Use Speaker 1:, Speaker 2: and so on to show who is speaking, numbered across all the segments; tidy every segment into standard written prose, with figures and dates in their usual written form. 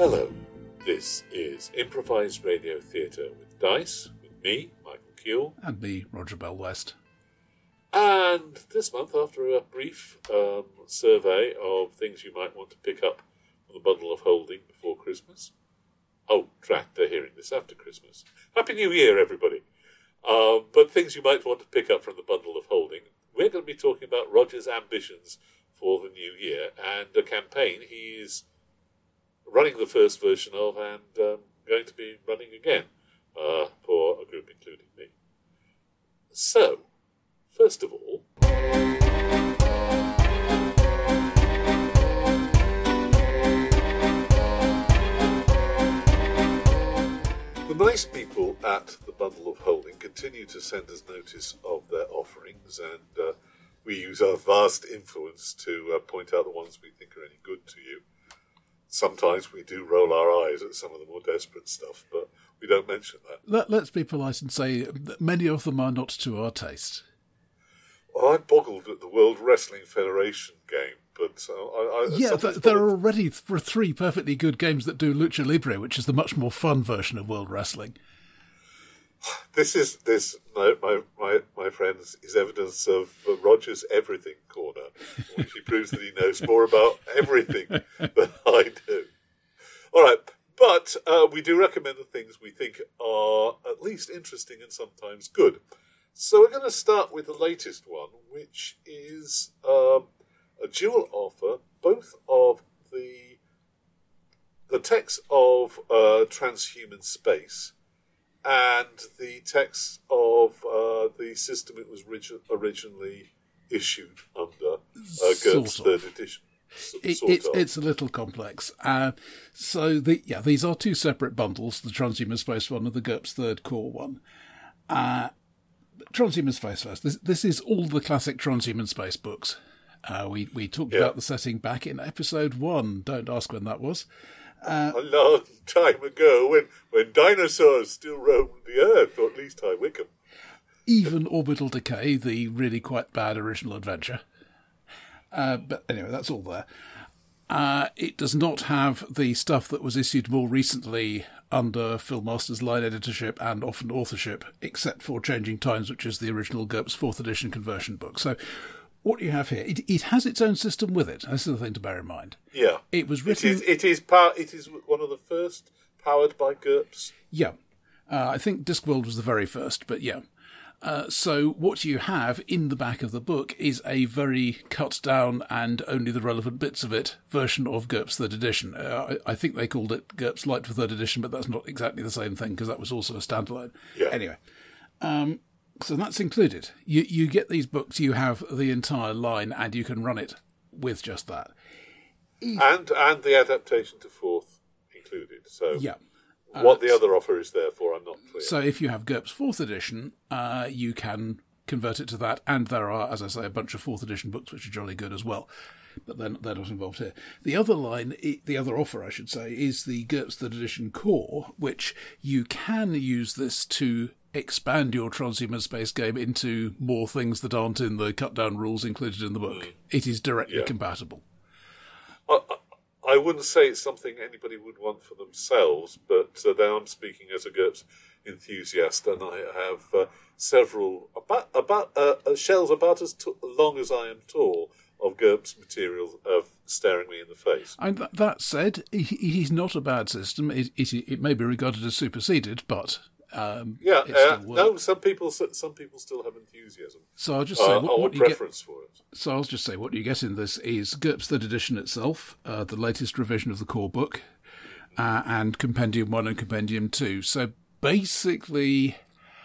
Speaker 1: Hello, this is Improvised Radio Theatre with Dice, with me, Michael Kuehl.
Speaker 2: And me, Roger Bell West.
Speaker 1: And this month, after a brief survey of things you might want to pick up from the bundle of holding before Christmas. Oh, drat, they're hearing this after Christmas. Happy New Year, everybody. But things you might want to pick up from the bundle of holding. We're going to be talking about Roger's ambitions for the new year and a campaign he is running the first version of and going to be running again for a group including me. So, first of all, the nice people at the Bundle of Holding continue to send us notice of their offerings, and we use our vast influence to point out the ones we think are any good to you. Sometimes we do roll our eyes at some of the more desperate stuff, but we don't mention that.
Speaker 2: Let's be polite and say that many of them are not to our taste.
Speaker 1: Well, I boggled at the World Wrestling Federation game, but
Speaker 2: there are already three perfectly good games that do Lucha Libre, which is the much more fun version of World Wrestling.
Speaker 1: My friends, is evidence of Roger's everything corner, which he proves that he knows more about everything than I do. All right, but we do recommend the things we think are at least interesting and sometimes good. So we're going to start with the latest one, which is a dual offer, both of the text of Transhuman Space and the text of the system it was originally issued under GURPS 3rd edition.
Speaker 2: It's a little complex. These are two separate bundles, the Transhuman Space one and the GURPS 3rd Core one. Transhuman Space first. This is all the classic Transhuman Space books. We talked about the setting back in episode 1. Don't ask when that was.
Speaker 1: A long time ago, when dinosaurs still roamed the earth, or at least High Wycombe.
Speaker 2: Even Orbital Decay, the really quite bad original adventure. But anyway, that's all there. It does not have the stuff that was issued more recently under Phil Masters' line editorship and often authorship, except for Changing Times, which is the original GURPS 4th edition conversion book. So what you have here, it has its own system with it. This is the thing to bear in mind.
Speaker 1: Yeah.
Speaker 2: It was written...
Speaker 1: It is one of the first powered by GURPS.
Speaker 2: Yeah. I think Discworld was the very first, but yeah. So what you have in the back of the book is a very cut down and only the relevant bits of it version of GURPS 3rd edition. I think they called it GURPS Lite for 3rd edition, but that's not exactly the same thing because that was also a standalone.
Speaker 1: Yeah.
Speaker 2: Anyway, so that's included. You get these books, you have the entire line, and you can run it with just that.
Speaker 1: And the adaptation to 4th included. So
Speaker 2: yeah.
Speaker 1: What the other offer is there for, I'm not clear.
Speaker 2: So if you have GURPS 4th edition, you can convert it to that, and there are, as I say, a bunch of 4th edition books which are jolly good as well, but they're not involved here. The other line, the other offer, I should say, is the GURPS 3rd edition core, which you can use this to expand your Transhuman Space game into more things that aren't in the cut-down rules included in the book. It is directly compatible.
Speaker 1: I wouldn't say it's something anybody would want for themselves, but now I'm speaking as a GURPS enthusiast, and I have several, shelves about as long as I am tall, of GURPS material staring me in the face.
Speaker 2: And that said, it is not a bad system. It may be regarded as superseded, but...
Speaker 1: no. Some people still have enthusiasm.
Speaker 2: So I'll just say what you
Speaker 1: preference
Speaker 2: get,
Speaker 1: for it.
Speaker 2: So I'll just say what you get in this is GURPS 3rd edition itself, the latest revision of the core book, and Compendium 1 and Compendium 2. So basically,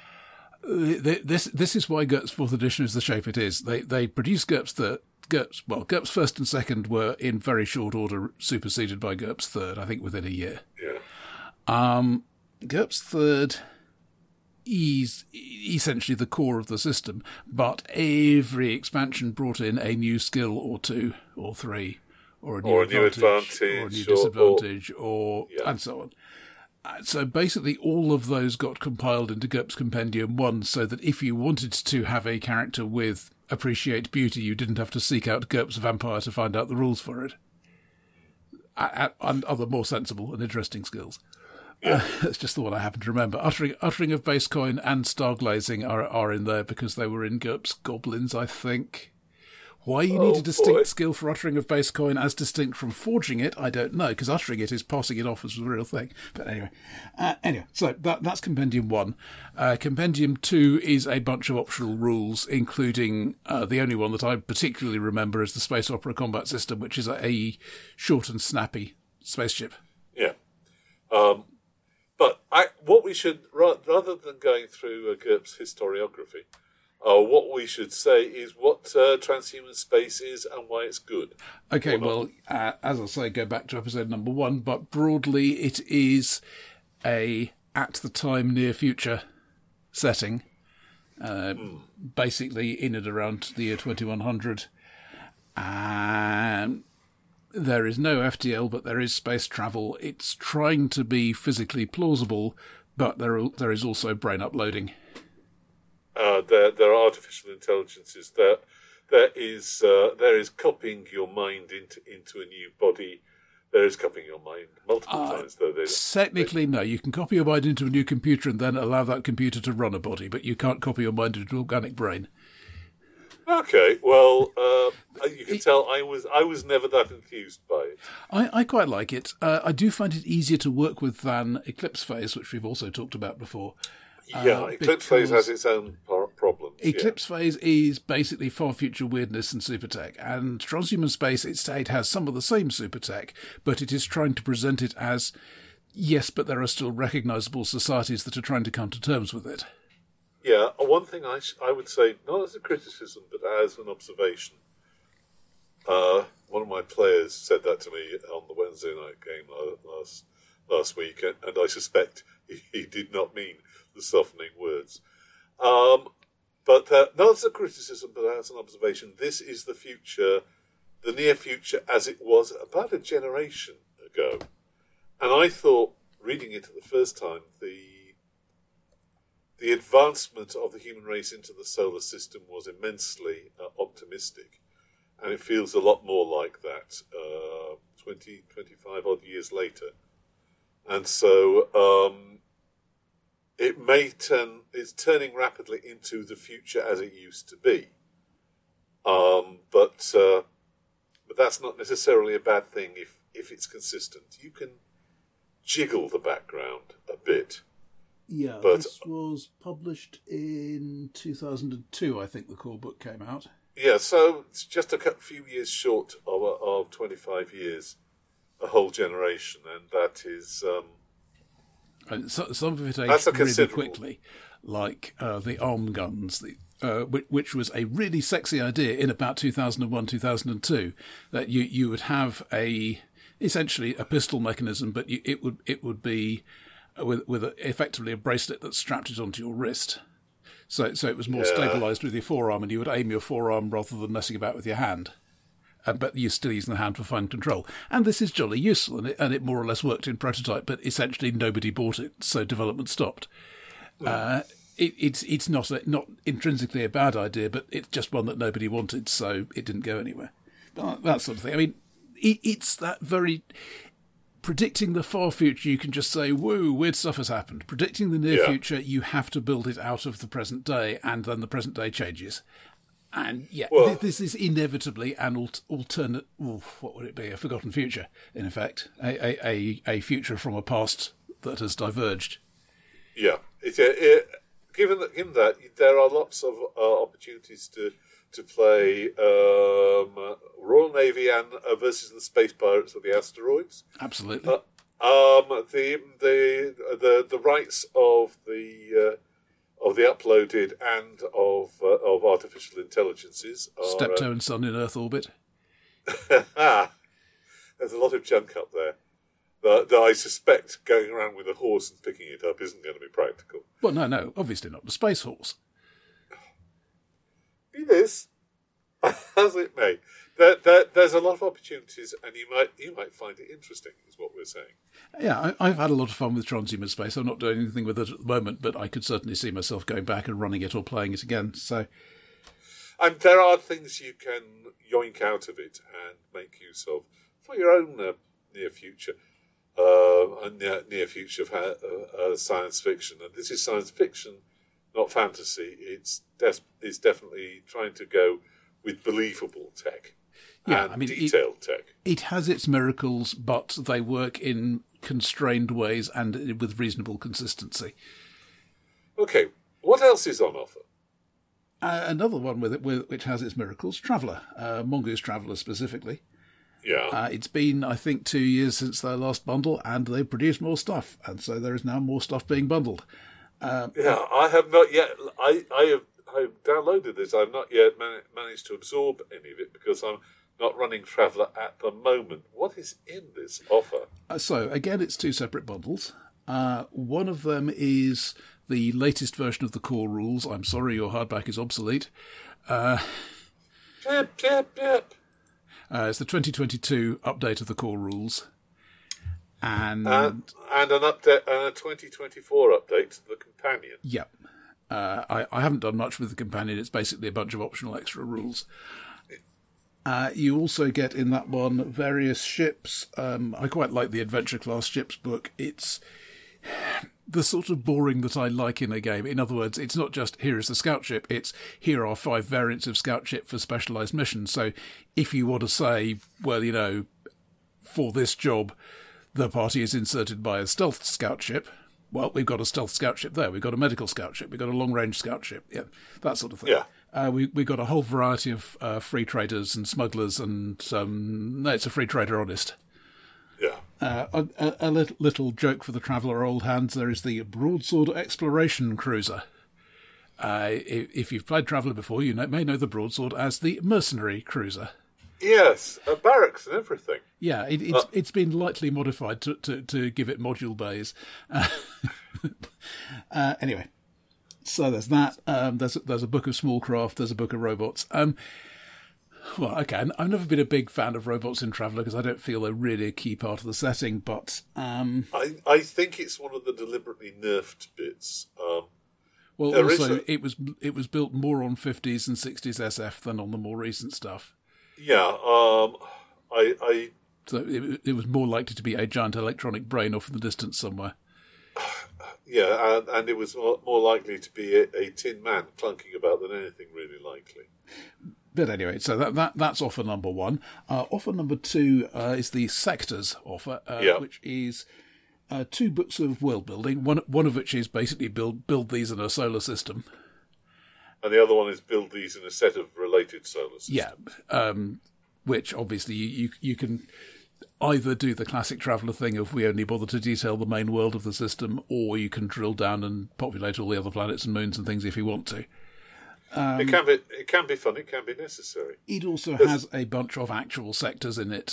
Speaker 2: this is why GURPS 4th edition is the shape it is. They produced GURPS 1st and 2nd were in very short order superseded by GURPS 3rd, I think within a year.
Speaker 1: Yeah.
Speaker 2: GURPS 3rd is essentially the core of the system, but every expansion brought in a new skill or two or three, or a new advantage, or a new disadvantage, and so on. So basically all of those got compiled into GURPS Compendium 1, so that if you wanted to have a character with Appreciate Beauty, you didn't have to seek out GURPS Vampire to find out the rules for it. and other more sensible and interesting skills. That's just the one I happen to remember. Uttering of Base Coin and Starglazing are in there because they were in GURPS Goblins, I think. Why you need a distinct skill for Uttering of Base Coin as distinct from forging it, I don't know, because uttering it is passing it off as a real thing. But anyway, so that's Compendium 1. Compendium 2 is a bunch of optional rules, including the only one that I particularly remember is the Space Opera Combat System, which is a short and snappy spaceship.
Speaker 1: Yeah. But what we should, rather than going through GURPS historiography, what we should say is what transhuman space is and why it's good.
Speaker 2: Okay, well, as I say, go back to episode number 1, but broadly it is a at-the-time near-future setting, basically in and around the year 2100. And there is no FTL, but there is space travel. It's trying to be physically plausible, but there is also brain uploading.
Speaker 1: There are artificial intelligences. There is copying your mind into a new body. There is copying your mind multiple times.
Speaker 2: Technically, no. You can copy your mind into a new computer and then allow that computer to run a body, but you can't copy your mind into an organic brain.
Speaker 1: Okay, well, you can tell I was never that enthused by it.
Speaker 2: I quite like it. I do find it easier to work with than Eclipse Phase, which we've also talked about before.
Speaker 1: Yeah, Eclipse Phase has its own problems.
Speaker 2: Eclipse Phase is basically far future weirdness and super tech, and Transhuman Space, it has some of the same super tech, but it is trying to present it as, yes, but there are still recognisable societies that are trying to come to terms with it.
Speaker 1: Yeah, one thing I would say, not as a criticism, but as an observation. One of my players said that to me on the Wednesday night game last week, and I suspect he did not mean the softening words. But not as a criticism, but as an observation. This is the future, the near future as it was about a generation ago. And I thought, reading it the first time, the advancement of the human race into the solar system was immensely optimistic. And it feels a lot more like that 25 odd years later. And so it's turning rapidly into the future as it used to be. But that's not necessarily a bad thing if it's consistent. You can jiggle the background a bit.
Speaker 2: Yeah, this was published in 2002, I think the core book came out.
Speaker 1: Yeah, so it's just a few years short of 25 years, a whole generation, and that is...
Speaker 2: some of it aged really quickly, like the arm guns, which was a really sexy idea in about 2001, 2002, that you would have essentially a pistol mechanism, but it would be with effectively a bracelet that strapped it onto your wrist. So it was more stabilised with your forearm, and you would aim your forearm rather than messing about with your hand. But you're still using the hand for fine control. And this is jolly useful, and it more or less worked in prototype, but essentially nobody bought it, so development stopped. It's not intrinsically a bad idea, but it's just one that nobody wanted, so it didn't go anywhere. That sort of thing. I mean, it's that very... Predicting the far future, you can just say, woo, weird stuff has happened. Predicting the near future, you have to build it out of the present day, and then the present day changes. And this is inevitably an alternate, what would it be, a forgotten future, in effect. A future from a past that has diverged.
Speaker 1: Yeah. Given that, there are lots of opportunities to play Royal Navy and versus the Space Pirates of the Asteroids.
Speaker 2: Absolutely.
Speaker 1: The rights of the uploaded and of artificial intelligences are...
Speaker 2: Steptoe and Son in Earth orbit.
Speaker 1: There's a lot of junk up there that I suspect going around with a horse and picking it up isn't going to be practical.
Speaker 2: Well, no, obviously not. The Space Horse.
Speaker 1: It is, as it may. There's a lot of opportunities, and you might find it interesting, is what we're saying.
Speaker 2: Yeah, I've had a lot of fun with Transhuman Space. I'm not doing anything with it at the moment, but I could certainly see myself going back and running it or playing it again. So,
Speaker 1: and there are things you can yoink out of it and make use of for your own near future, near future of science fiction. And this is science fiction, not fantasy. It's definitely trying to go with believable tech and detailed tech.
Speaker 2: It has its miracles, but they work in constrained ways and with reasonable consistency.
Speaker 1: Okay, what else is on offer?
Speaker 2: Another one which has its miracles, Traveller, Mongoose Traveller specifically.
Speaker 1: Yeah.
Speaker 2: It's been, I think, 2 years since their last bundle, and they've produced more stuff, and so there is now more stuff being bundled.
Speaker 1: I have not yet. I have downloaded this. I've not yet managed to absorb any of it because I'm not running Traveller at the moment. What is in this offer?
Speaker 2: So, again, it's 2 separate bundles. One of them is the latest version of the core rules. I'm sorry, your hardback is obsolete.
Speaker 1: Yep, yep, yep.
Speaker 2: It's the 2022 update of the core rules. And
Speaker 1: an update and a 2024 update to the companion.
Speaker 2: Yep. I haven't done much with the companion. It's basically a bunch of optional extra rules. You also get in that one various ships. I quite like the Adventure Class Ships book. It's the sort of boring that I like in a game. In other words, it's not just here is the scout ship, it's here are 5 variants of scout ship for specialised missions. So if you want to say, well, you know, for this job, the party is inserted by a stealth scout ship, well, we've got a stealth scout ship there, we've got a medical scout ship, we've got a long-range scout ship, yeah, that sort of thing.
Speaker 1: Yeah.
Speaker 2: We've got a whole variety of free traders and smugglers, and no, it's a free trader honest.
Speaker 1: Yeah.
Speaker 2: A little joke for the Traveller old hands, there is the Broadsword Exploration Cruiser. If you've played Traveller before, you may know the Broadsword as the Mercenary Cruiser.
Speaker 1: Yes, barracks and everything.
Speaker 2: Yeah, it's been lightly modified to give it module bays. Anyway, so there's that. There's a book of small craft. There's a book of robots. Well, okay, I've never been a big fan of robots in Traveller because I don't feel they're really a key part of the setting, but
Speaker 1: I think it's one of the deliberately nerfed bits.
Speaker 2: Well, also, it was built more on 50s and 60s SF than on the more recent stuff.
Speaker 1: Yeah,
Speaker 2: So it was more likely to be a giant electronic brain off in the distance somewhere.
Speaker 1: Yeah, and it was more likely to be a tin man clunking about than anything really likely.
Speaker 2: But anyway, so that's offer number 1. Offer number 2 is the Sectors offer, which is 2 books of world building. One of which is basically build these in a solar system,
Speaker 1: and the other one is build these in a set of related solar systems.
Speaker 2: Yeah, which obviously you can either do the classic Traveller thing of we only bother to detail the main world of the system, or you can drill down and populate all the other planets and moons and things if you want to.
Speaker 1: It can be fun. It can be necessary.
Speaker 2: It also has a bunch of actual sectors in it.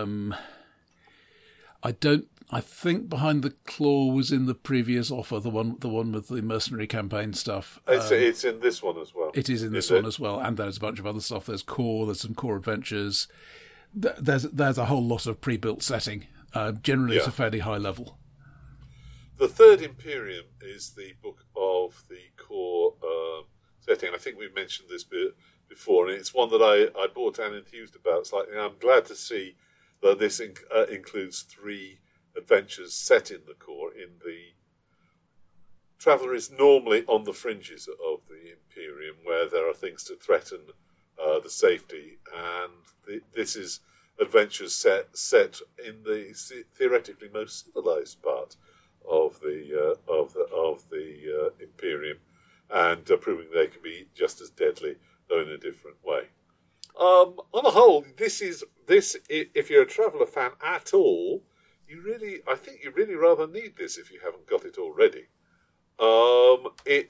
Speaker 2: I think Behind the Claw was in the previous offer, the one with the mercenary campaign stuff.
Speaker 1: It's in this one as well.
Speaker 2: It is in this one as well, and there's a bunch of other stuff. There's some core adventures. There's a whole lot of pre-built setting. Generally, it's a fairly high level.
Speaker 1: The Third Imperium is the book of the core setting. I think we've mentioned this before, and it's one that I bought and enthused about slightly. I'm glad to see that this includes 3 adventures set in the core. In the Traveller is normally on the fringes of the Imperium, where there are things to threaten the safety, and this is adventures set in the theoretically most civilized part of the Imperium, and proving they can be just as deadly, though in a different way. On the whole, this if you're a Traveller fan at all, I think you really rather need this if you haven't got it already. Well,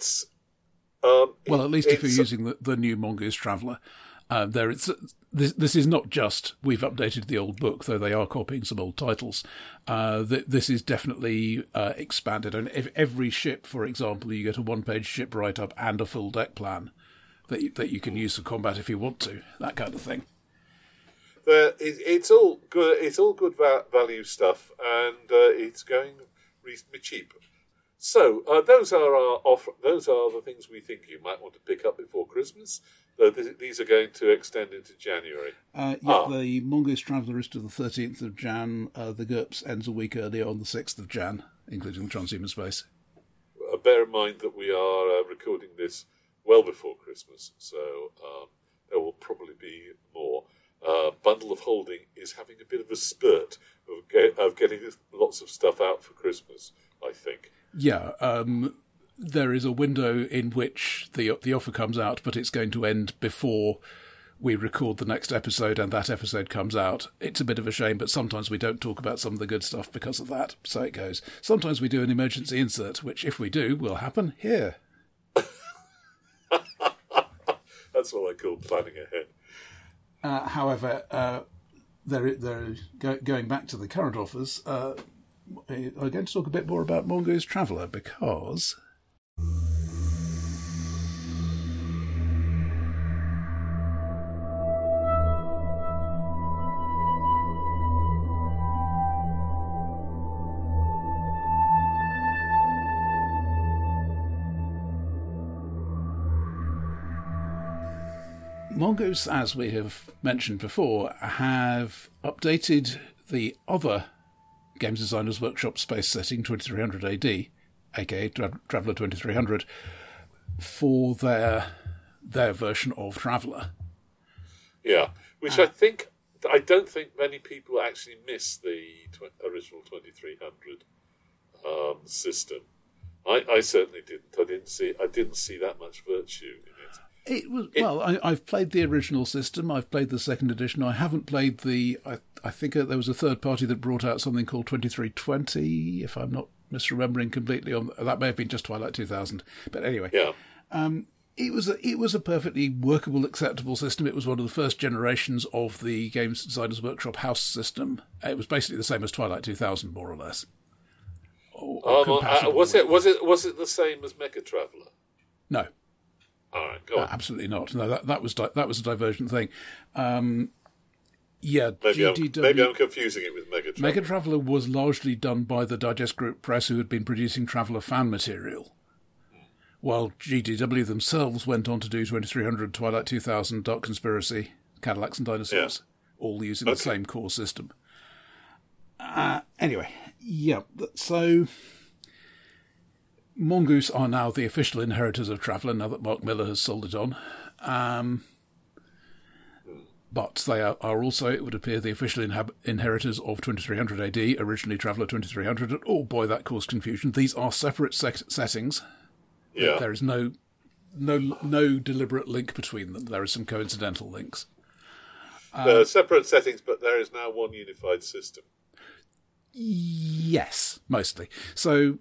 Speaker 2: at least if you're using the new Mongoose Traveller. This is not just we've updated the old book, though they are copying some old titles. This is definitely expanded. And if every ship, for example, you get a 1-page ship write-up and a full deck plan that you can use for combat if you want to, that kind of thing.
Speaker 1: It's all good. It's all good value stuff, and it's going reasonably cheap. So those are our offer. Those are the things we think you might want to pick up before Christmas. These are going to extend into January.
Speaker 2: The Mongoose Traveller is to the 13th of Jan. The GURPS ends a week earlier on the 6th of Jan, including the transhuman space.
Speaker 1: Bear in mind that we are recording this well before Christmas, so there will probably be more. Bundle of Holding is having a bit of a spurt of getting lots of stuff out for Christmas, I think.
Speaker 2: Yeah, there is a window in which the offer comes out, but it's going to end before we record the next episode and that episode comes out. It's a bit of a shame, but sometimes we don't talk about some of the good stuff because of that. So it goes. Sometimes we do an emergency insert, which, if we do, will happen here.
Speaker 1: That's what I call planning ahead.
Speaker 2: However, going back to the current offers, I'm going to talk a bit more about Mongoose Traveller because... Mongoose, as we have mentioned before, have updated the other Games Designers Workshop space setting, 2300 AD, aka Traveller 2300, for their version of Traveller.
Speaker 1: Yeah, which I don't think many people actually miss the original 2300 system. I certainly didn't. I didn't see that much virtue in it.
Speaker 2: I've played the original system. I've played the second edition. I haven't played I think there was a third party that brought out something called 2320, if I'm not misremembering completely. That may have been just Twilight 2000. But anyway,
Speaker 1: yeah.
Speaker 2: It was a perfectly workable, acceptable system. It was one of the first generations of the Games Designers Workshop house system. It was basically the same as Twilight 2000, more or less.
Speaker 1: Was it the same as Mega Traveller?
Speaker 2: No.
Speaker 1: All right, go on.
Speaker 2: Absolutely not. No, that was a divergent thing. Maybe
Speaker 1: I'm confusing it with Mega Traveller.
Speaker 2: Mega Traveller was largely done by the Digest Group Press, who had been producing Traveller fan material, while GDW themselves went on to do 2300, Twilight 2000, Dark Conspiracy, Cadillacs and Dinosaurs, all using the same core system. Anyway, yeah, so... Mongoose are now the official inheritors of Traveller, now that Mark Miller has sold it on. But they are also, it would appear, the official inheritors of 2300 AD, originally Traveller 2300. And oh boy, that caused confusion. These are separate settings.
Speaker 1: Yeah.
Speaker 2: There is no deliberate link between them. There are some coincidental links.
Speaker 1: There are separate settings, but there is now one unified system.
Speaker 2: Yes, mostly. So...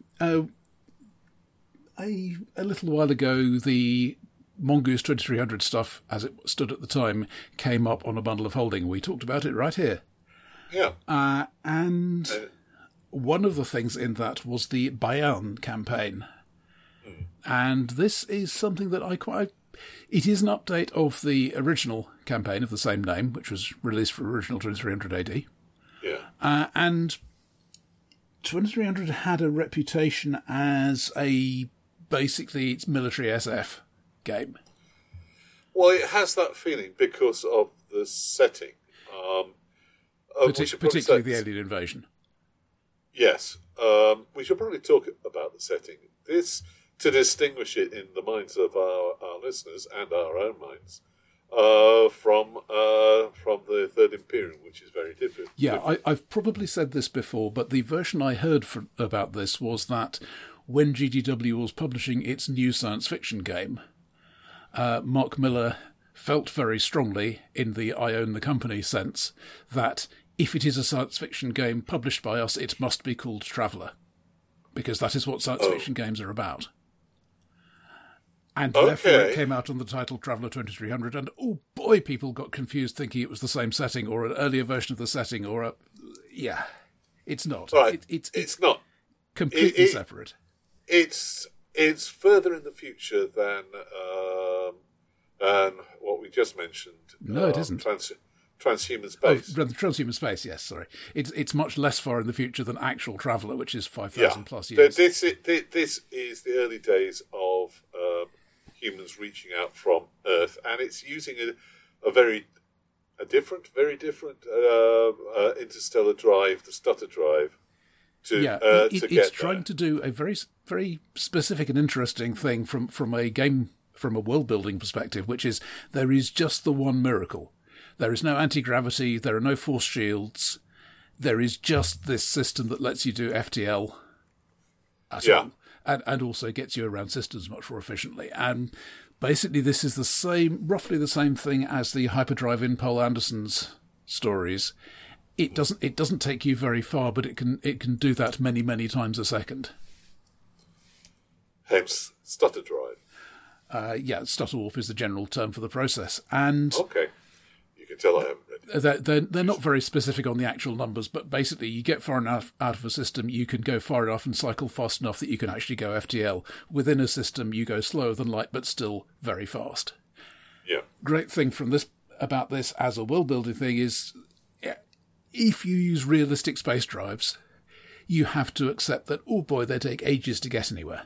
Speaker 2: A little while ago, the Mongoose 2300 stuff, as it stood at the time, came up on a bundle of holding. We talked about it right here.
Speaker 1: Yeah.
Speaker 2: And one of the things in that was the Bayan campaign. And this is something that I quite... It is an update of the original campaign of the same name, which was released for original 2300 AD.
Speaker 1: Yeah.
Speaker 2: And 2300 had a reputation as basically it's military SF game.
Speaker 1: Well, it has that feeling because of the setting.
Speaker 2: Particularly the alien invasion.
Speaker 1: Yes. We should probably talk about the setting. This, to distinguish it in the minds of our listeners and our own minds, from the Third Imperium, which is very different.
Speaker 2: Yeah, I've probably said this before, but the version I heard about this was that when GDW was publishing its new science fiction game, Mark Miller felt very strongly, in the I own the company sense, that if it is a science fiction game published by us, it must be called Traveller, because that is what science fiction games are about. And therefore it came out on the title Traveller 2300, and oh boy, people got confused thinking it was the same setting or an earlier version of the setting, or a... Yeah, it's not.
Speaker 1: Right. It's not.
Speaker 2: Completely separate.
Speaker 1: It's further in the future than what we just mentioned.
Speaker 2: No, it isn't.
Speaker 1: Transhuman space.
Speaker 2: Oh, transhuman space, yes, sorry. It's much less far in the future than actual Traveller, which is 5,000 plus years.
Speaker 1: This is the early days of humans reaching out from Earth, and it's using a very different interstellar drive, the Stutter drive,
Speaker 2: it's trying to do a very, very specific and interesting thing from a world building perspective, which is there is just the one miracle. There is no anti-gravity, there are no force shields, there is just this system that lets you do FTL at all, and also gets you around systems much more efficiently. And basically this is roughly the same thing as the hyperdrive in Paul Anderson's stories. It doesn't take you very far, but it can do that many, many times a second.
Speaker 1: Hence, stutter drive.
Speaker 2: Stutter warp is the general term for the process. And
Speaker 1: okay, you can tell I haven't read it.
Speaker 2: They're not very specific on the actual numbers, but basically you get far enough out of a system, you can go far enough and cycle fast enough that you can actually go FTL. Within a system, you go slower than light, but still very fast.
Speaker 1: Yeah.
Speaker 2: Great thing about this as a world-building thing is, if you use realistic space drives, you have to accept that, oh boy, they take ages to get anywhere.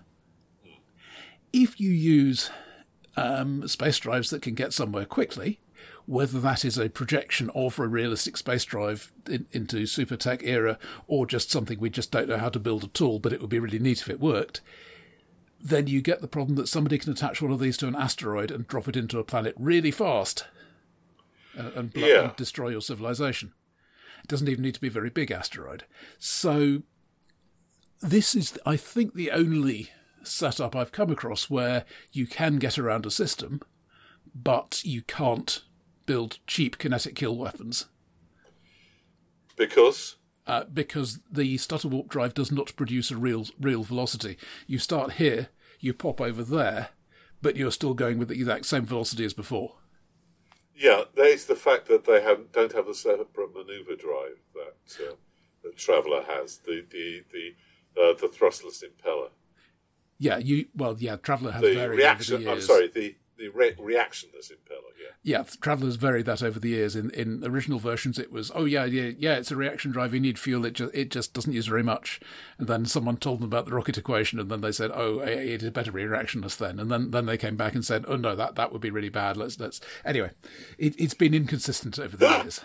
Speaker 2: If you use space drives that can get somewhere quickly, whether that is a projection of a realistic space drive into super tech era or just something we just don't know how to build at all, but it would be really neat if it worked, then you get the problem that somebody can attach one of these to an asteroid and drop it into a planet really fast and destroy your civilization. It doesn't even need to be a very big asteroid. So this is, I think, the only setup I've come across where you can get around a system, but you can't build cheap kinetic kill weapons.
Speaker 1: Because?
Speaker 2: Because the stutter warp drive does not produce a real velocity. You start here, you pop over there, but you're still going with the exact same velocity as before.
Speaker 1: Yeah, there's the fact that they don't have the separate manoeuvre drive that Traveller has, the thrustless impeller.
Speaker 2: Traveller has
Speaker 1: the
Speaker 2: varied
Speaker 1: reaction.
Speaker 2: Over the years.
Speaker 1: I'm sorry, the reactionless impeller.
Speaker 2: Yeah, Traveller's varied that over the years. In original versions, it was it's a reaction drive. You need fuel. It just doesn't use very much. And then someone told them about the rocket equation, and then they said, it is better be reactionless then. And then they came back and said, oh no, that would be really bad. Let's anyway. It's been inconsistent over the years.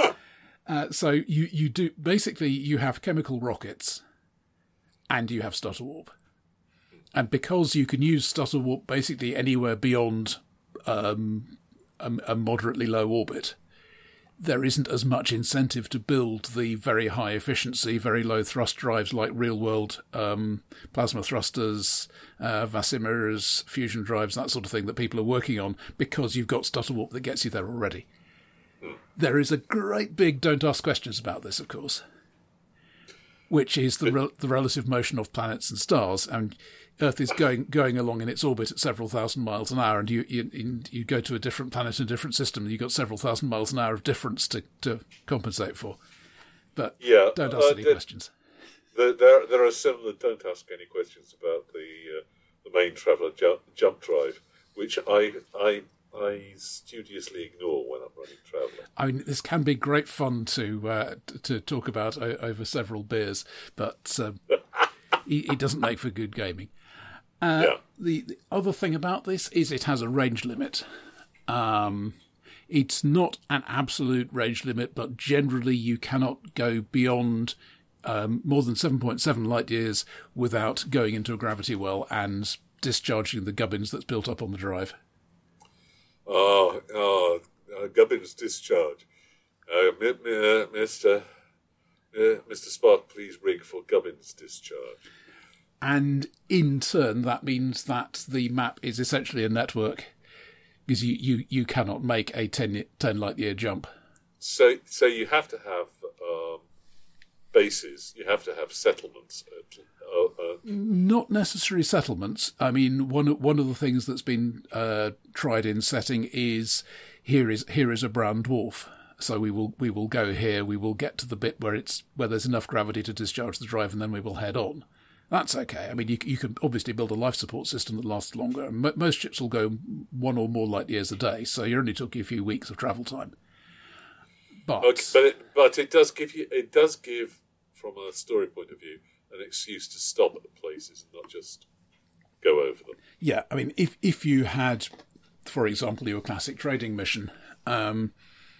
Speaker 2: So you do basically you have chemical rockets, and you have stutter warp. And because you can use stutter warp basically anywhere beyond a moderately low orbit, there isn't as much incentive to build the very high efficiency, very low thrust drives like real-world plasma thrusters, Vasimirs, fusion drives, that sort of thing that people are working on, because you've got stutter warp that gets you there already. There is a great big don't ask questions about this, of course, which is the relative motion of planets and stars. And Earth is going along in its orbit at several thousand miles an hour, and you go to a different planet, a different system, and you've got several thousand miles an hour of difference to compensate for. But don't ask any questions.
Speaker 1: There are similar don't ask any questions about the main Traveller jump drive, which I studiously ignore when I'm running Traveller.
Speaker 2: I mean, this can be great fun to talk about over several beers, but it doesn't make for good gaming. The other thing about this is it has a range limit. It's not an absolute range limit, but generally you cannot go beyond more than 7.7 light years without going into a gravity well and discharging the gubbins that's built up on the drive.
Speaker 1: Gubbins discharge. Mr. Spark, please rig for Gubbins discharge.
Speaker 2: And in turn, that means that the map is essentially a network, because you cannot make a 10 light year jump.
Speaker 1: So you have to have bases. You have to have settlements.
Speaker 2: Not necessarily settlements. I mean, one of the things that's been tried in setting is here is a brown dwarf. So we will go here. We will get to the bit where there's enough gravity to discharge the drive, and then we will head on. That's okay. I mean, you can obviously build a life support system that lasts longer. Most ships will go 1 or more light years a day, so you're only talking a few weeks of travel time. But
Speaker 1: it does give, from a story point of view, an excuse to stop at places and not just go over them.
Speaker 2: Yeah, I mean, if you had, for example, your classic trading mission, and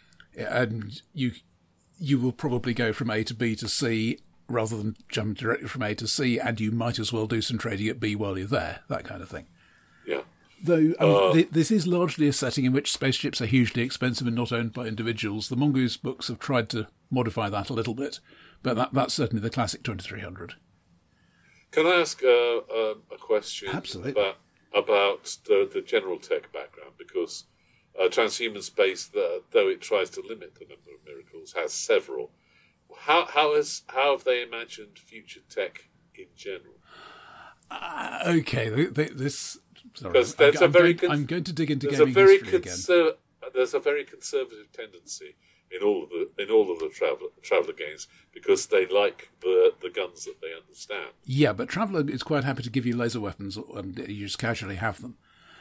Speaker 2: you will probably go from A to B to C rather than jump directly from A to C, and you might as well do some trading at B while you're there, that kind of thing.
Speaker 1: Yeah.
Speaker 2: Though, I mean, this is largely a setting in which spaceships are hugely expensive and not owned by individuals. The Mongoose books have tried to modify that a little bit, but that's certainly the classic 2300.
Speaker 1: Can I ask a question?
Speaker 2: Absolutely.
Speaker 1: About the general tech background? Because transhuman space, though it tries to limit the number of miracles, has several. How have they imagined future tech in general?
Speaker 2: Okay, this. Sorry, I'm going to dig into gaming history again.
Speaker 1: There's a very conservative tendency in all of the Traveller games because they like the guns that they understand.
Speaker 2: Yeah, but Traveller is quite happy to give you laser weapons, and you just casually have them.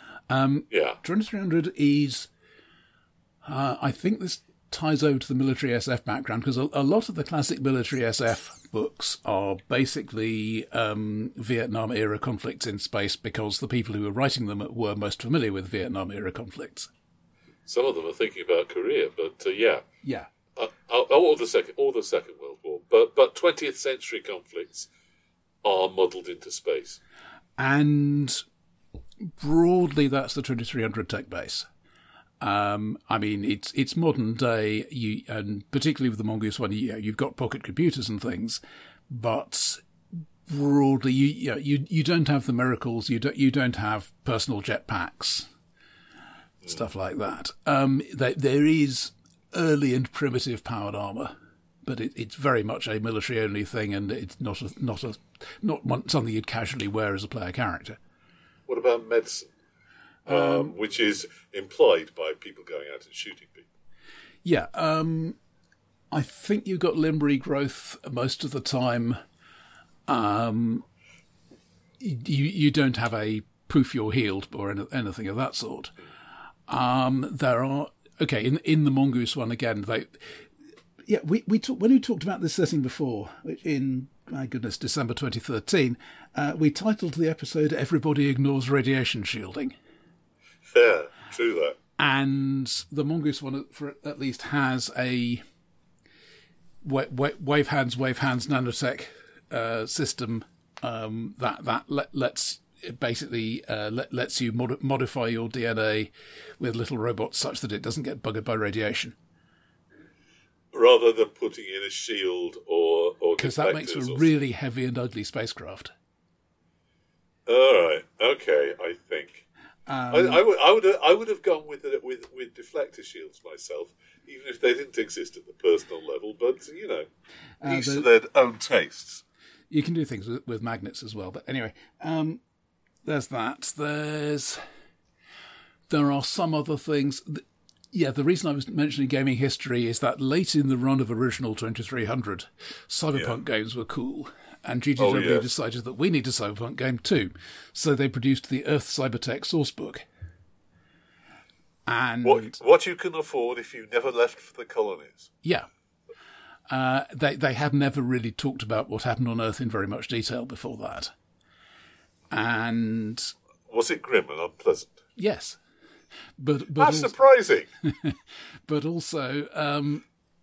Speaker 2: 2300 is. I think this ties over to the military SF background because a lot of the classic military SF books are basically Vietnam-era conflicts in space because the people who were writing them were most familiar with Vietnam-era conflicts.
Speaker 1: Some of them are thinking about Korea, but yeah. Or the Second World War. But 20th century conflicts are modelled into space.
Speaker 2: And broadly, that's the 2300 tech base. I mean, it's modern day, and particularly with the Mongoose one, you've got pocket computers and things, but broadly, you don't have the miracles, you don't have personal jetpacks, stuff like that. There is early and primitive powered armor, but it's very much a military only thing, and it's not something you'd casually wear as a player character.
Speaker 1: What about medicine? Which is employed by people going out and shooting people.
Speaker 2: Yeah, I think you've got limb regrowth most of the time. You don't have a poof you're healed or anything of that sort. There are in the Mongoose one again. When we talked about this setting before in my goodness December 2013, we titled the episode "Everybody Ignores Radiation Shielding."
Speaker 1: Yeah, true that.
Speaker 2: And the Mongoose one, at least, has a wave hands nanotech system that lets basically lets you modify your DNA with little robots such that it doesn't get buggered by radiation.
Speaker 1: Rather than putting in a shield or
Speaker 2: because that makes a really heavy and ugly spacecraft.
Speaker 1: All right, okay, I think. I would have gone with deflector shields myself, even if they didn't exist at the personal level. But each to their own tastes.
Speaker 2: You can do things with magnets as well. But anyway, there's that. There are some other things. The reason I was mentioning gaming history is that late in the run of original 2300, cyberpunk games were cool. And GGW decided that we need a cyberpunk game too. So they produced the Earth Cybertech sourcebook. And
Speaker 1: what you can afford if you never left for the colonies.
Speaker 2: Yeah. They had never really talked about what happened on Earth in very much detail before that. And
Speaker 1: was it grim and unpleasant?
Speaker 2: Yes. But
Speaker 1: that's surprising.
Speaker 2: But also...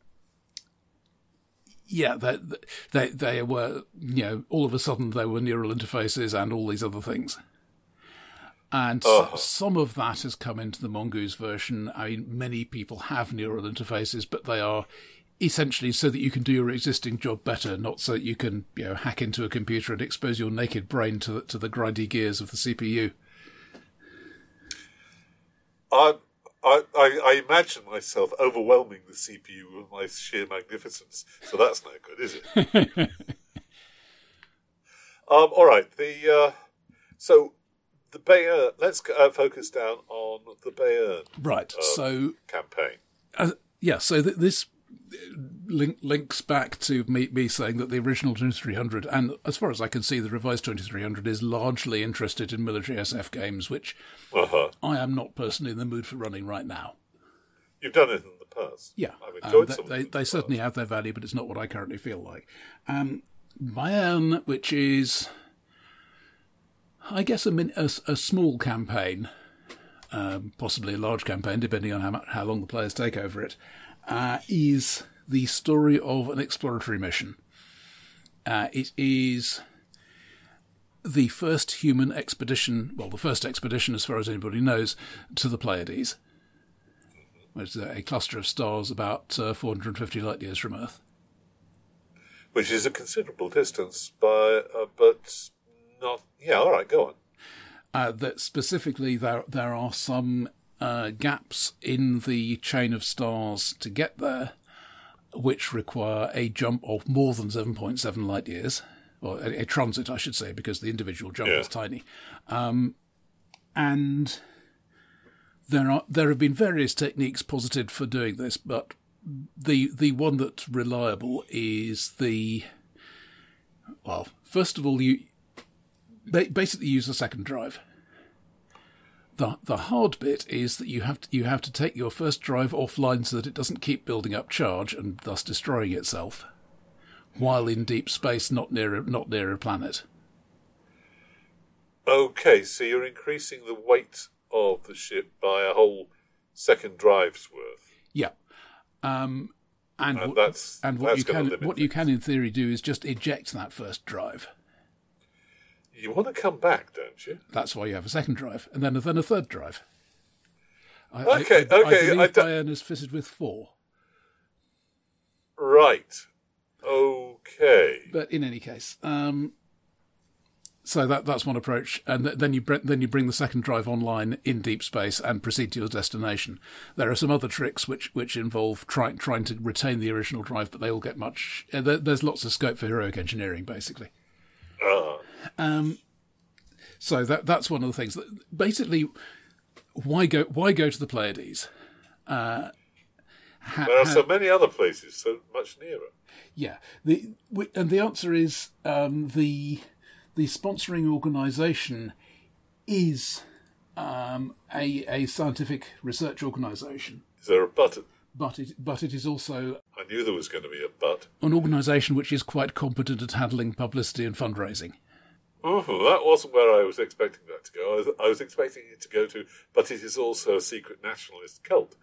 Speaker 2: they were, all of a sudden there were neural interfaces and all these other things. And some of that has come into the Mongoose version. I mean, many people have neural interfaces, but they are essentially so that you can do your existing job better, not so that you can, hack into a computer and expose your naked brain to the grindy gears of the CPU.
Speaker 1: I imagine myself overwhelming the CPU with my sheer magnificence, so that's no good, is it? All right. So the Bayern. Let's focus down on the Bayern.
Speaker 2: Right.
Speaker 1: Campaign.
Speaker 2: So this links back to me saying that the original 2300, and as far as I can see, the revised 2300 is largely interested in military SF games, which I am not personally in the mood for running right now.
Speaker 1: You've done it in the past.
Speaker 2: Yeah,
Speaker 1: I've enjoyed some.
Speaker 2: They certainly have their value, but it's not what I currently feel like. Bayern, which is I guess a small campaign, possibly a large campaign, depending on how long the players take over it, is the story of an exploratory mission. It is the first human expedition, well, the first expedition, as far as anybody knows, to the Pleiades, which is a cluster of stars about 450 light years from Earth.
Speaker 1: Which is a considerable distance, but not... Yeah, all right, go on.
Speaker 2: That specifically, there are some gaps in the chain of stars to get there, which require a jump of more than 7.7 light years, or a transit, I should say, because the individual jump is tiny. And there have been various techniques posited for doing this, but the one that's reliable is first of all, you basically use a second drive. The hard bit is that you have to take your first drive offline so that it doesn't keep building up charge and thus destroying itself, while in deep space, not near a planet.
Speaker 1: Okay, so you're increasing the weight of the ship by a whole second drive's worth.
Speaker 2: Yeah. What you can in theory do is just eject that first drive.
Speaker 1: You want to come back, don't you?
Speaker 2: That's why you have a second drive, and then a third drive. I
Speaker 1: Okay.
Speaker 2: believe Diane is fitted with 4.
Speaker 1: Right. Okay.
Speaker 2: But in any case, so that's one approach, and then you bring the second drive online in deep space and proceed to your destination. There are some other tricks which involve trying to retain the original drive, but they all get much. There's lots of scope for heroic engineering, basically. So that's one of the things. Basically, why go to the Pleiades?
Speaker 1: There are so many other places, so much nearer.
Speaker 2: Yeah, the answer is the sponsoring organisation is a scientific research organisation.
Speaker 1: Is there a button?
Speaker 2: But it is also...
Speaker 1: I knew there was going to be a but.
Speaker 2: An organisation which is quite competent at handling publicity and fundraising.
Speaker 1: Oh, that wasn't where I was expecting that to go. I was expecting it to go to, but it is also a secret nationalist cult.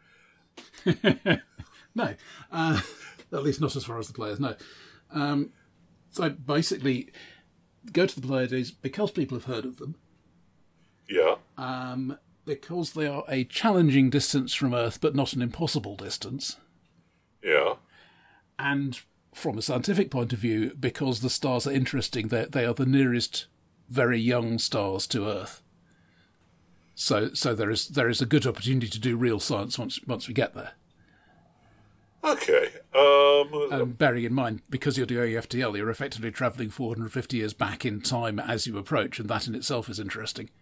Speaker 2: No, at least not as far as the players know. So basically, go to the Pleiades because people have heard of them.
Speaker 1: Yeah.
Speaker 2: Because they are a challenging distance from Earth, but not an impossible distance.
Speaker 1: Yeah.
Speaker 2: And from a scientific point of view, because the stars are interesting, they are the nearest very young stars to Earth. So there is a good opportunity to do real science once we get there.
Speaker 1: Okay.
Speaker 2: Bearing in mind, because you're doing FTL, you're effectively travelling 450 years back in time as you approach, and that in itself is interesting.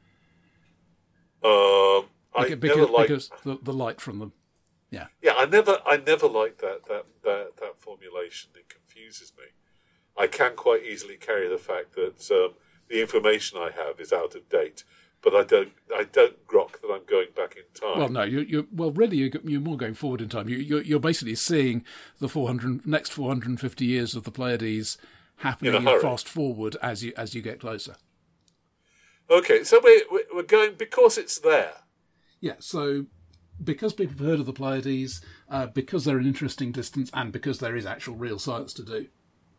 Speaker 2: Because the light from them. Yeah.
Speaker 1: Yeah, I never liked that formulation. It confuses me. I can quite easily carry the fact that the information I have is out of date, but I don't grok that I'm going back in time.
Speaker 2: Well, no, you're more going forward in time. You're basically seeing the next 450 years of the Pleiades happening in fast forward as you get closer.
Speaker 1: Okay, so we're going because it's there.
Speaker 2: Yeah, so because people have heard of the Pleiades, because they're an interesting distance, and because there is actual real science to do.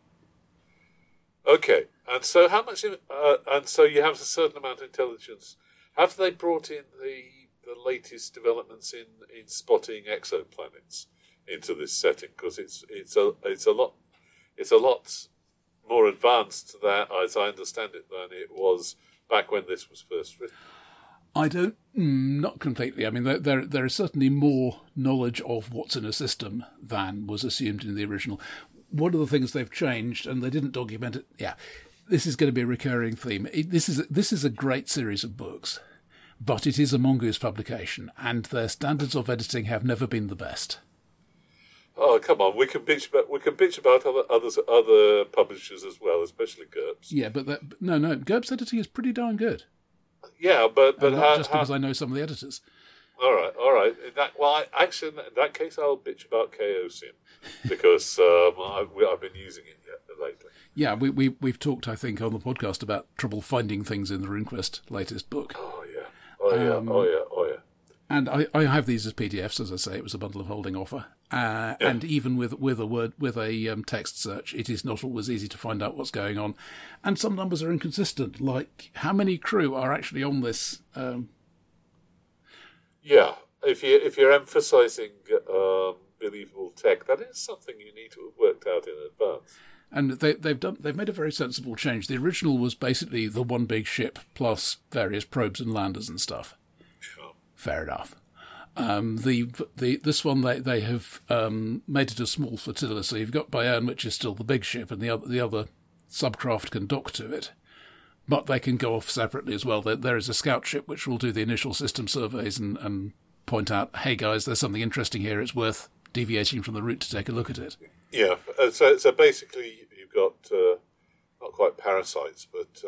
Speaker 1: Okay, and so how much? And so you have a certain amount of intelligence. Have they brought in the latest developments in spotting exoplanets into this setting? Because it's a lot more advanced that, as I understand it, than it was back when this was first written.
Speaker 2: Not completely. I mean, there is certainly more knowledge of what's in a system than was assumed in the original. One of the things they've changed, and they didn't document it. Yeah, this is going to be a recurring theme. This is a great series of books, but it is a Mongoose publication, and their standards of editing have never been the best.
Speaker 1: Oh, come on! We can bitch about other publishers as well, especially GURPS.
Speaker 2: Yeah, but no, GURPS editing is pretty darn good.
Speaker 1: Yeah, but
Speaker 2: not just because I know some of the editors.
Speaker 1: All right. In that case, I'll bitch about KOSIM because I've been using it lately.
Speaker 2: Yeah, we've talked, I think, on the podcast about trouble finding things in the RuneQuest latest book.
Speaker 1: Oh, yeah. Oh, yeah.
Speaker 2: And I have these as PDFs, as I say. It was a bundle of holding offer. And even with a text search, it is not always easy to find out what's going on. And some numbers are inconsistent, like how many crew are actually on this.
Speaker 1: Yeah, if you're emphasising believable tech, that is something you need to have worked out in advance.
Speaker 2: And they've made a very sensible change. The original was basically the one big ship plus various probes and landers and stuff.
Speaker 1: Sure.
Speaker 2: Fair enough. This one they have made it a small flotilla, so you've got Bayern, which is still the big ship, and the other subcraft can dock to it, but they can go off separately as well. There is a scout ship which will do the initial system surveys and point out, hey guys, there's something interesting here. It's worth deviating from the route to take a look at it.
Speaker 1: Yeah. So basically, you've got not quite parasites, but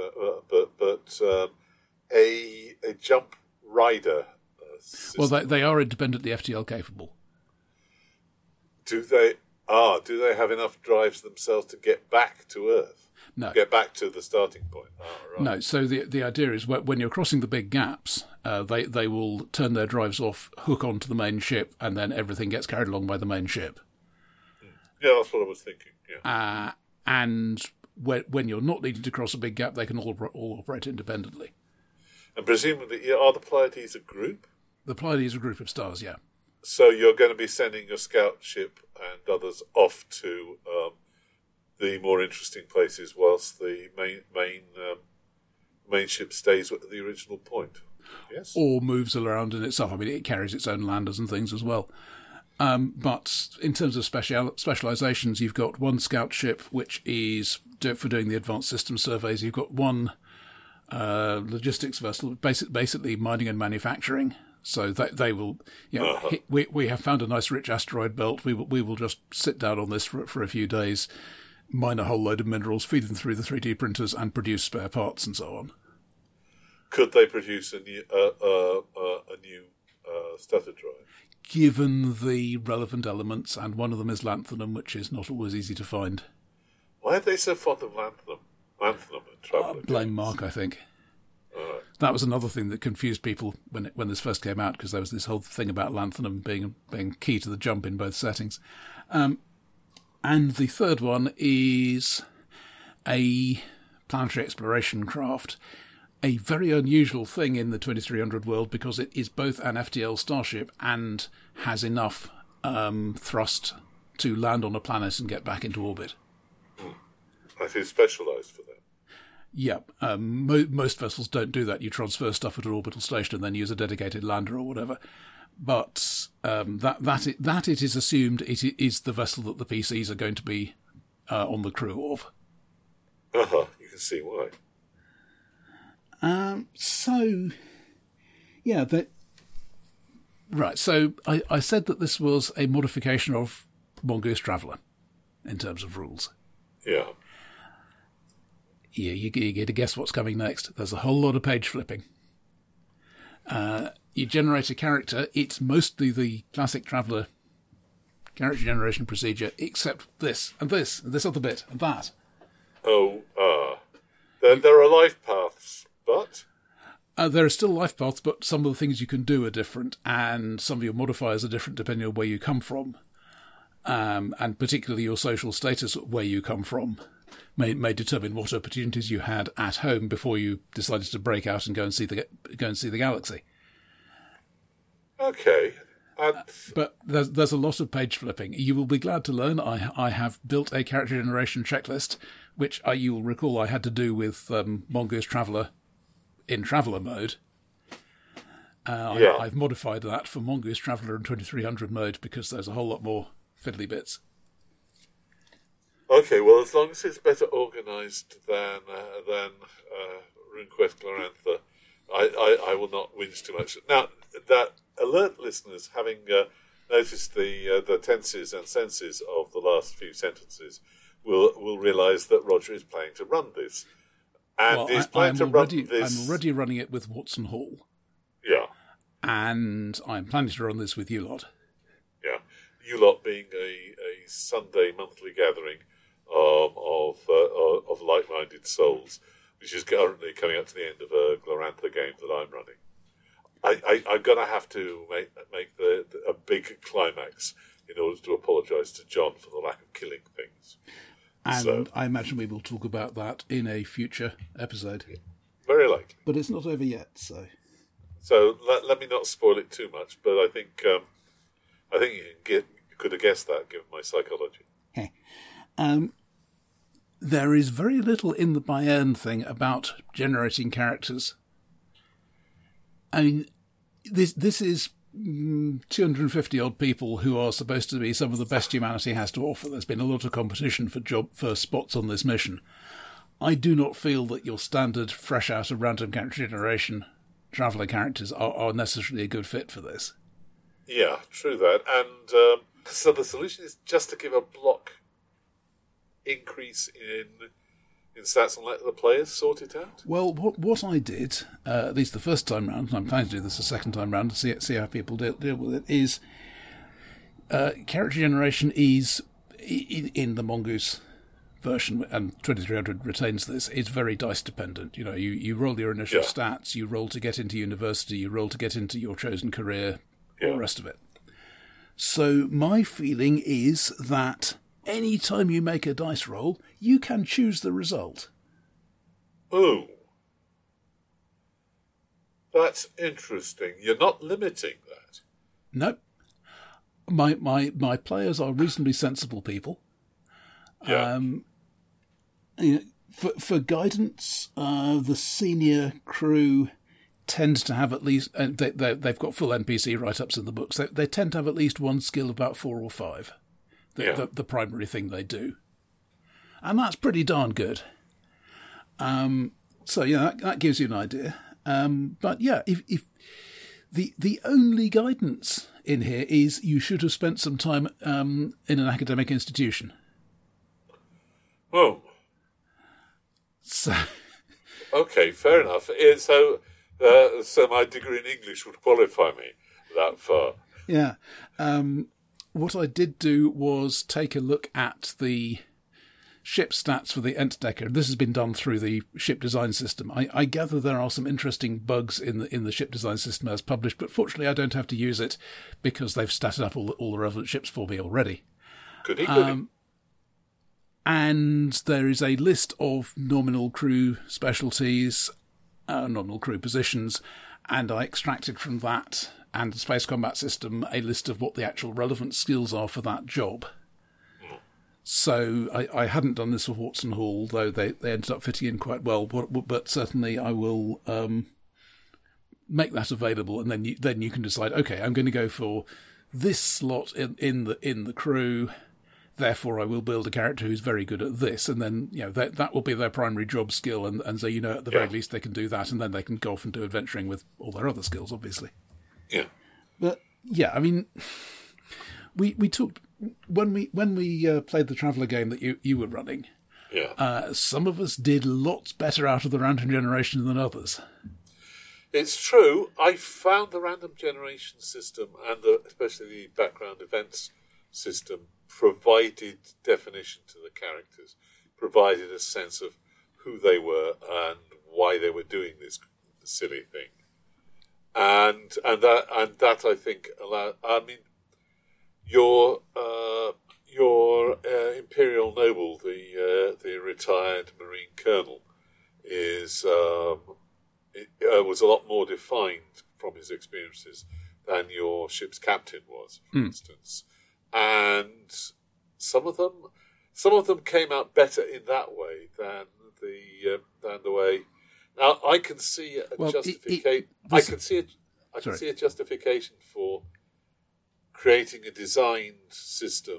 Speaker 1: a jump rider.
Speaker 2: Well, they are independently FTL capable.
Speaker 1: Do they have enough drives themselves to get back to Earth?
Speaker 2: No.
Speaker 1: Get back to the starting point? Oh, right.
Speaker 2: No, so the idea is when you're crossing the big gaps, they will turn their drives off, hook onto the main ship, and then everything gets carried along by the main ship.
Speaker 1: Yeah, that's what I was thinking, yeah.
Speaker 2: And when you're not needing to cross a big gap, they can all operate independently.
Speaker 1: And presumably, are the Pleiades a group?
Speaker 2: The Pleiades are a group of stars, yeah.
Speaker 1: So you're going to be sending your scout ship and others off to the more interesting places, whilst the main ship stays at the original point. Yes.
Speaker 2: Or moves around in itself. I mean, it carries its own landers and things as well. But in terms of specializations, you've got one scout ship, which is for doing the advanced system surveys. You've got one logistics vessel, basically mining and manufacturing. So they will, we have found a nice rich asteroid belt. We will just sit down on this for a few days, mine a whole load of minerals, feed them through the 3D printers, and produce spare parts and so on.
Speaker 1: Could they produce a new stutter drive?
Speaker 2: Given the relevant elements, and one of them is lanthanum, which is not always easy to find.
Speaker 1: Why are they so fond of lanthanum? Lanthanum and trouble.
Speaker 2: Blame Mark, I think. That was another thing that confused people when this first came out, because there was this whole thing about lanthanum being key to the jump in both settings. And the third one is a planetary exploration craft, a very unusual thing in the 2300 world, because it is both an FTL starship and has enough thrust to land on a planet and get back into orbit.
Speaker 1: I feel specialised for that.
Speaker 2: Yeah, most vessels don't do that. You transfer stuff at an orbital station and then use a dedicated lander or whatever. But that it is assumed it is the vessel that the PCs are going to be on the crew of.
Speaker 1: You can see why.
Speaker 2: Right, so I said that this was a modification of Mongoose Traveller in terms of rules.
Speaker 1: Yeah.
Speaker 2: Yeah, you get to guess what's coming next. There's a whole lot of page flipping. You generate a character. It's mostly the classic Traveller character generation procedure, except this, and this, and this other bit, and that.
Speaker 1: There are life paths, but...
Speaker 2: There are still life paths, but some of the things you can do are different, and some of your modifiers are different depending on where you come from. And particularly your social status, where you come from, may determine what opportunities you had at home before you decided to break out and go and see the galaxy.
Speaker 1: Okay.
Speaker 2: But there's a lot of page flipping. You will be glad to learn I have built a character generation checklist, which you will recall I had to do with Mongoose Traveller in Traveller mode. I've modified that for Mongoose Traveller in 2300 mode because there's a whole lot more fiddly bits.
Speaker 1: Okay, well, as long as it's better organised than RuneQuest Glorantha, I will not whinge too much. Now, that alert listeners, having noticed the tenses and senses of the last few sentences, will realise that Roger is planning to run this. And he's planning to run this...
Speaker 2: I'm already running it with Watson Hall.
Speaker 1: Yeah.
Speaker 2: And I'm planning to run this with you lot.
Speaker 1: Yeah. You lot being a Sunday monthly gathering of like-minded souls, which is currently coming up to the end of a Glorantha game that I'm running. I'm going to have to make a big climax in order to apologise to John for the lack of killing things.
Speaker 2: And I imagine we will talk about that in a future episode.
Speaker 1: Very likely.
Speaker 2: But it's not over yet, so...
Speaker 1: So let me not spoil it too much, but I think you could have guessed that, given my psychology.
Speaker 2: There is very little in the Bayern thing about generating characters. I mean, this is 250-odd people who are supposed to be some of the best humanity has to offer. There's been a lot of competition for spots on this mission. I do not feel that your standard, fresh out of random character generation traveller characters are necessarily a good fit for this.
Speaker 1: Yeah, true that. And so the solution is just to give a block increase in stats and let the players sort it out?
Speaker 2: Well, what I did, at least the first time round, and I'm planning to do this a second time round to see how people deal with it, is character generation is, in the Mongoose version, and 2300 retains this, it's very dice dependent. You know, you roll your initial stats, you roll to get into university, you roll to get into your chosen career, all the rest of it. So my feeling is that any time you make a dice roll, you can choose the result.
Speaker 1: Oh. That's interesting. You're not limiting that.
Speaker 2: No. My players are reasonably sensible people.
Speaker 1: Yeah.
Speaker 2: You know, for guidance, the senior crew tend to have at least... they've got full NPC write-ups in the books. They tend to have at least one skill about 4 or 5. The primary thing they do. And that's pretty darn good. So, yeah, that gives you an idea. But, yeah, if the only guidance in here is you should have spent some time in an academic institution.
Speaker 1: Oh.
Speaker 2: So...
Speaker 1: Okay, fair enough. So my degree in English would qualify me that far.
Speaker 2: Yeah. What I did do was take a look at the ship stats for the Entdecker. This has been done through the ship design system. I gather there are some interesting bugs in the ship design system as published, but fortunately I don't have to use it because they've statted up all the relevant ships for me already.
Speaker 1: Goody.
Speaker 2: And there is a list of nominal crew specialties, nominal crew positions, and I extracted from that and the Space Combat System a list of what the actual relevant skills are for that job. So I hadn't done this for Watson Hall, though they ended up fitting in quite well, but certainly I will make that available, and then you can decide, okay, I'm going to go for this slot in the crew. Therefore, I will build a character who's very good at this, and then that will be their primary job skill, and so at the very least they can do that, and then they can go off and do adventuring with all their other skills, obviously.
Speaker 1: Yeah,
Speaker 2: but I mean, we talked when we played the Traveller game that you were running.
Speaker 1: Yeah,
Speaker 2: some of us did lots better out of the random generation than others.
Speaker 1: It's true. I found the random generation system and especially the background events system provided definition to the characters, provided a sense of who they were and why they were doing this silly thing, and that I think allowed. I mean, your Imperial Noble, the retired Marine Colonel, was a lot more defined from his experiences than your ship's captain was, for instance. And some of them came out better in that way than the way. Now I can see a justification. I can see a justification for creating a designed system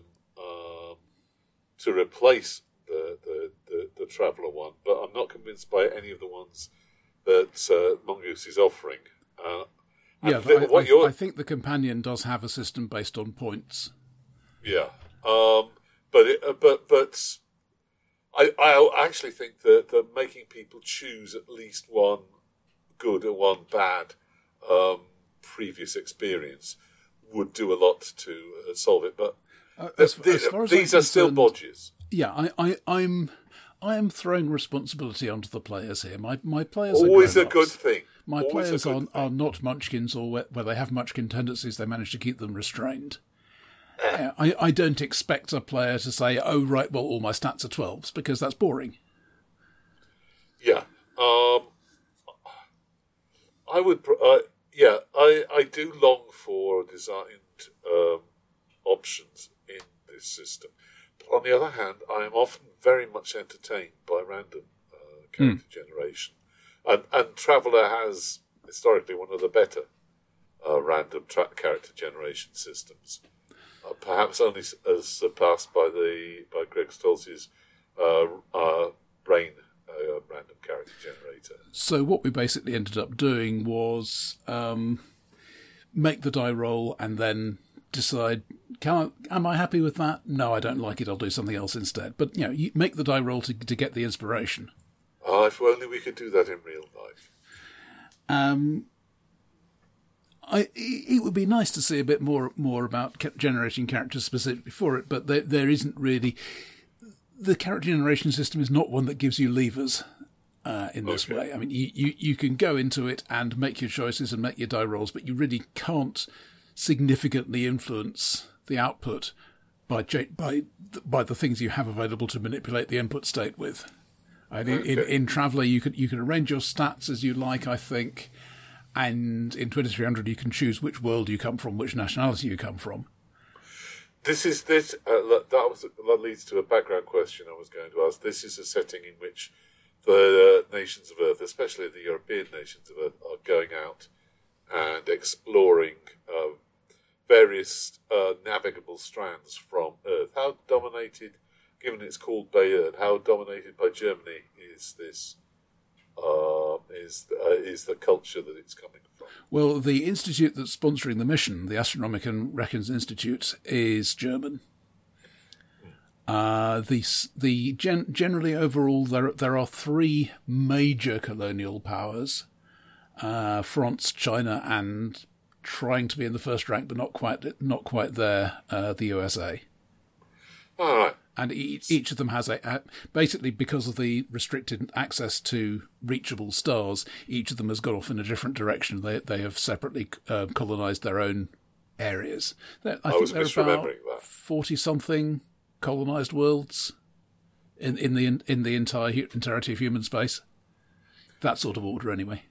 Speaker 1: to replace the Traveller one, but I'm not convinced by any of the ones that Mongoose is offering.
Speaker 2: I think the companion does have a system based on points.
Speaker 1: Yeah, but I actually think that making people choose at least one good and one bad previous experience would do a lot to solve it. But
Speaker 2: as far as
Speaker 1: these are still bodges.
Speaker 2: Yeah, I am throwing responsibility onto the players here. My players
Speaker 1: always
Speaker 2: are
Speaker 1: a good thing.
Speaker 2: My players are not munchkins, or where they have munchkin tendencies, they manage to keep them restrained. I don't expect a player to say, "Oh, right, well, all my stats are 12s," because that's boring.
Speaker 1: Yeah. I would. I do long for designed options in this system. But on the other hand, I am often very much entertained by random character generation. And Traveller has historically one of the better random character generation systems. Perhaps only as surpassed by Greg Stolz's Brain random character generator.
Speaker 2: So what we basically ended up doing was make the die roll and then decide, am I happy with that? No, I don't like it. I'll do something else instead. But you make the die roll to get the inspiration.
Speaker 1: If only we could do that in real life.
Speaker 2: It would be nice to see a bit more about generating characters specifically for it, but there isn't really. The character generation system is not one that gives you levers in this way. I mean, you can go into it and make your choices and make your die rolls, but you really can't significantly influence the output by the things you have available to manipulate the input state with. In Traveller, you can arrange your stats as you like, I think, and in 2300 you can choose which world you come from, which nationality you come from. That leads to a background question I was going to ask. This is a setting in which the nations of Earth, especially the European nations of Earth, are going out and exploring various navigable strands from Earth. How dominated, given it's called Bayern, how dominated by Germany is this? Is the culture that it's coming from? Well, the institute that's sponsoring the mission, the Astronomical Reckons Institute, is German. Generally overall, there are three major colonial powers: France, China, and trying to be in the first rank, but not quite there. The USA.
Speaker 1: All right.
Speaker 2: And each of them has basically, because of the restricted access to reachable stars, each of them has gone off in a different direction. They have separately colonised their own areas. I think there are about 40-something colonised worlds in the entirety of human space. That sort of order, anyway.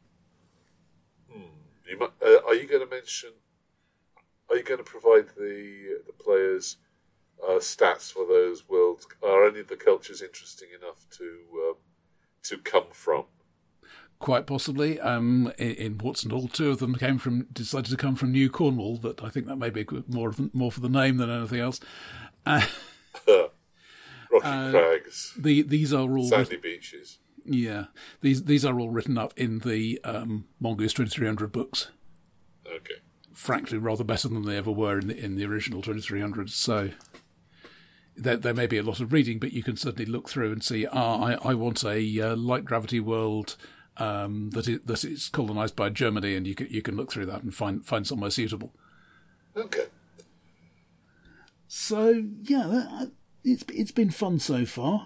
Speaker 1: Are you going to mention? Are you going to provide the players stats for those worlds? Are any of the cultures interesting enough to come from?
Speaker 2: Quite possibly. In Ports and all, two of them decided to come from New Cornwall, but I think that may be more for the name than anything else.
Speaker 1: Rocky crags.
Speaker 2: These are all
Speaker 1: sandy beaches.
Speaker 2: Yeah, these are all written up in the Mongoose 2300 books.
Speaker 1: Okay.
Speaker 2: Frankly, rather better than they ever were in the original 2300s. So there may be a lot of reading, but you can certainly look through and see. I want a light gravity world that is colonised by Germany, and you can look through that and find somewhere suitable.
Speaker 1: Okay.
Speaker 2: So yeah, it's been fun so far.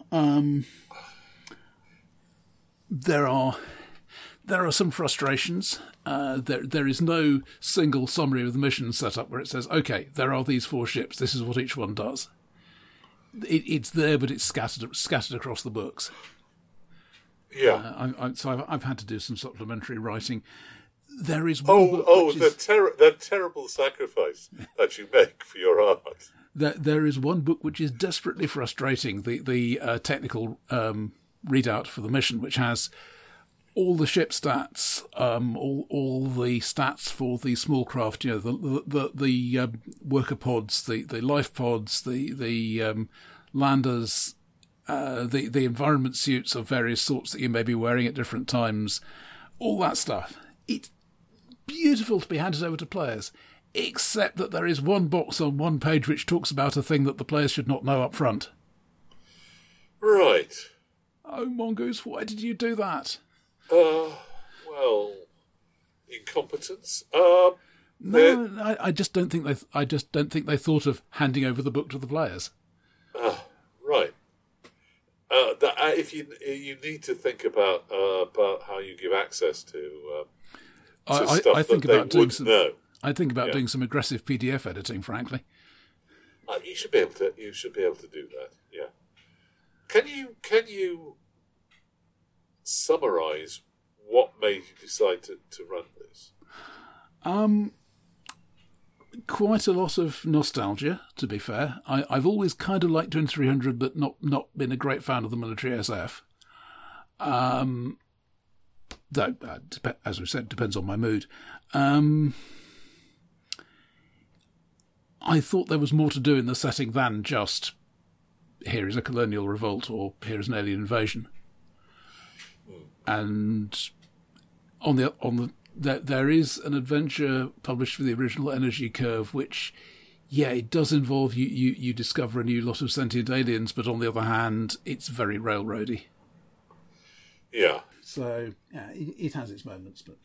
Speaker 2: There are some frustrations. There is no single summary of the mission set up where it says, okay, there are these 4 ships, this is what each one does. It's there, but it's scattered across the books.
Speaker 1: Yeah.
Speaker 2: So I've had to do some supplementary writing. There is one book
Speaker 1: the terrible sacrifice that you make for your art.
Speaker 2: There is one book which is desperately frustrating, the technical readout for the mission, which has all the ship stats, all the stats for the small craft, the worker pods, the life pods, the landers, the environment suits of various sorts that you may be wearing at different times, all that stuff. It's beautiful to be handed over to players, except that there is one box on one page which talks about a thing that the players should not know up front.
Speaker 1: Right.
Speaker 2: Oh, Mongoose, why did you do that?
Speaker 1: Well, incompetence.
Speaker 2: No, I just don't think they thought of handing over the book to the players.
Speaker 1: Right. if you need to think about how you give access to stuff
Speaker 2: I think
Speaker 1: that
Speaker 2: about
Speaker 1: they would know.
Speaker 2: I think about doing some aggressive PDF editing, frankly.
Speaker 1: You should be able to. You should be able to do that. Yeah. Can you summarise what made you decide to run this?
Speaker 2: Quite a lot of nostalgia, to be fair. I've always kind of liked doing 300, but not been a great fan of the military SF. Though, as we said, depends on my mood. I thought there was more to do in the setting than just here is a colonial revolt or here is an alien invasion. And there is an adventure published for the original Energy Curve, which, it does involve you discover a new lot of sentient aliens, but on the other hand, it's very railroady.
Speaker 1: Yeah.
Speaker 2: So, it has its moments, but...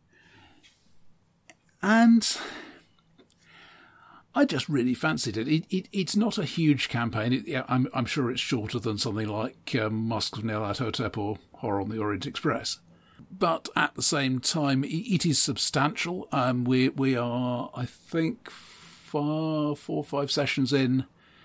Speaker 2: And I just really fancied it. It's not a huge campaign. I'm sure it's shorter than something like Masks of Nyarlathotep or Horror on the Orient Express. But at the same time, it is substantial. We are, I think, 4 or 5 sessions in,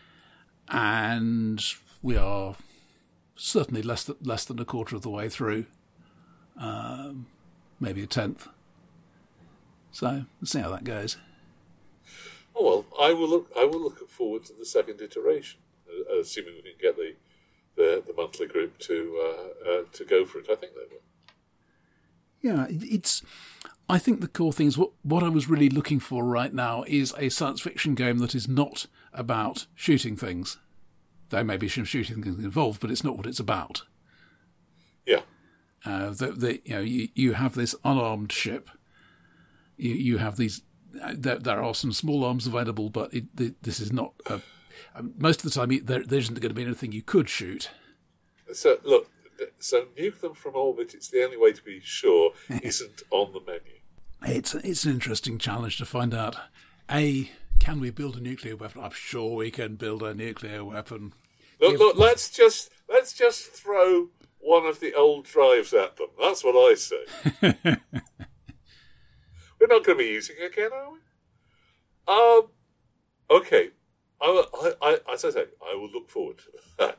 Speaker 2: and we are certainly less than a quarter of the way through, maybe a tenth. So let's see how that goes.
Speaker 1: Oh well, I will look forward to the second iteration, assuming we can get the monthly group to go for it. I think they will.
Speaker 2: Yeah, I think the core thing is what I was really looking for right now is a science fiction game that is not about shooting things. There may be some shooting things involved, but it's not what it's about.
Speaker 1: Yeah.
Speaker 2: You have this unarmed ship. You have these. There are some small arms available, but this is not. Most of the time, there isn't going to be anything you could shoot.
Speaker 1: So look. So nuke them from orbit, it's the only way to be sure, isn't on the menu.
Speaker 2: It's an interesting challenge to find out, can we build a nuclear weapon? I'm sure we can build a nuclear weapon.
Speaker 1: Look, let's just throw one of the old drives at them. That's what I say. We're not going to be using it again, are we? Okay. As I say, I will look forward to that.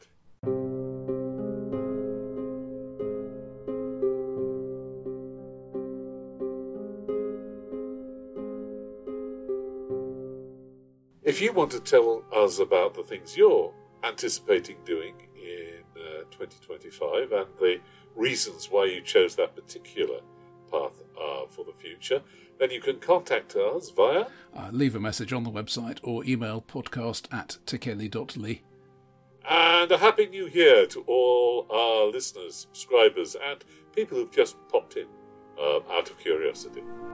Speaker 1: If you want to tell us about the things you're anticipating doing in 2025 and the reasons why you chose that particular path for the future, then you can contact us via...
Speaker 2: leave a message on the website or email podcast@tekeli.ly.
Speaker 1: And a Happy New Year to all our listeners, subscribers and people who've just popped in out of curiosity.